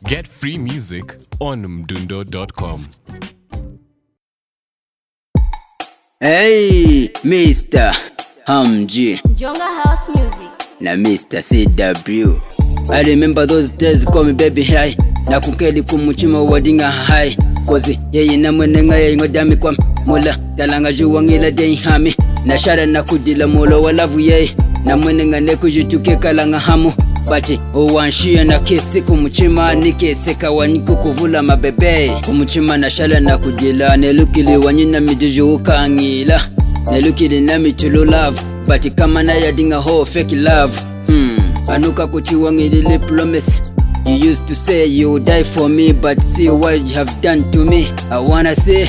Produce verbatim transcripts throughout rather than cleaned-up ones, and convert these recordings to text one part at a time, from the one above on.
Get free music on mdundo dot com. Hey, Mister Hamji Jonga House Music na Mister C W. I remember those days, call me baby high. Na kukeli kumuchima wadinga high. Kozi yeye na mwenenga yeye ngodami kwa mula. Talanga juwa ngila day hami. Na shara na kudila mula walavu yeye. Na mwenenga neku jituke kalanga hamu. Bachi uwanshia na kesi kumuchima nikese kawaniku kuvula mabebe. Kumuchima na shala na kudila nelukili wanyina midiju ukangila. Nelukili na michulu love. Bati kama na yadinga ho fake love. Hmm, anuka kuchiwa ngilili promise. You used to say you would die for me, but see what you have done to me. I wanna say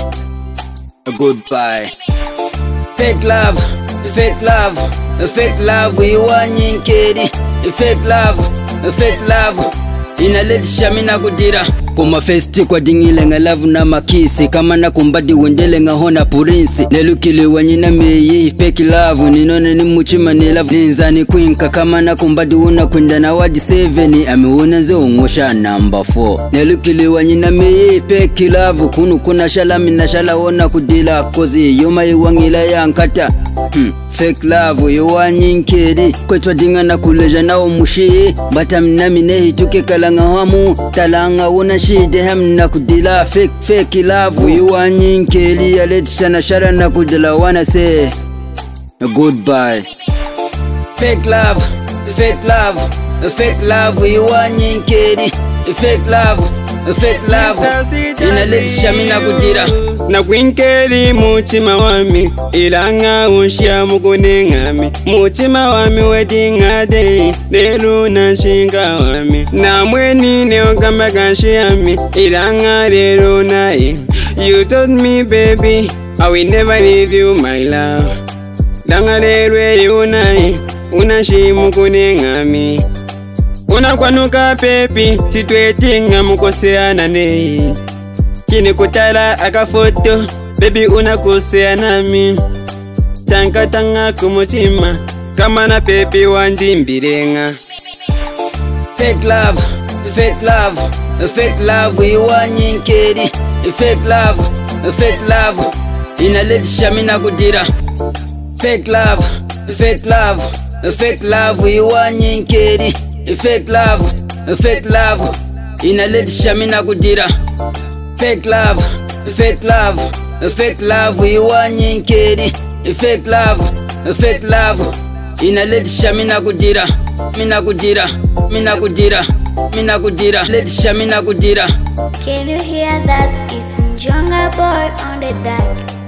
a goodbye. Fake love, fake love, fake love. You want nyinkedi. Fake love, fake love. Inaletisha mina kudira kuma festi kwa dingile nga love na makisi. Kama na kumbadi wendele nga hona purinsi. Nelukili wanyina meyi fake love. Ninone ni muchima ni love. Ninzani kwinka kama na kumbadi una kwenda na wadi seven. Amiuna ze ungosha number four. Nelukili wanyina meyi fake love. Kunu kuna shala mina shala wana kudila kozi yoma iwangila ya nkata. Hmm, fake love yuwanyinkedi kwetwa dinga na kuleja na umushi. Bata mnamine hituke kalanga hamu. Talanga una shide hamna kudila. Fake fake love yuwanyinkedi aletisha na shara na kudila. Wanna say goodbye. Fake love, fake love, fake love yuwanyinkedi. Fake love, fake love inaletisha mina kudira. Na kwinkeli muchima wami ilanga ushia mukunengami. Muchima wami wedinga day lelu na shinga wami. Na mweni neogamba kashiami ilanga lelu nai. You told me baby I will never leave you my love. Langa lelu yunai unashi mukunengami. Unakwanuka pepi titwetinga mukoseana nei. Chini kutala akafoto baby unakosea nami. Tanga tanga kumuchima kama na pepi wandimbirenga. Fake love, fake love, fake love yuwanyinkedi. Fake love, fake love inaletisha mina kudira. Fake love, fake love, fake love yuwanyinkedi. Fake love, fake love inaletisha mina kudira. Fake love, fake love, fake love yuwanyinkedi. Fake love, fake love inaletisha mina kudira. Mina kudira, mina kudira, mina kudira, letisha mina kudira. Can you hear that? It's Jonga Boy on the deck.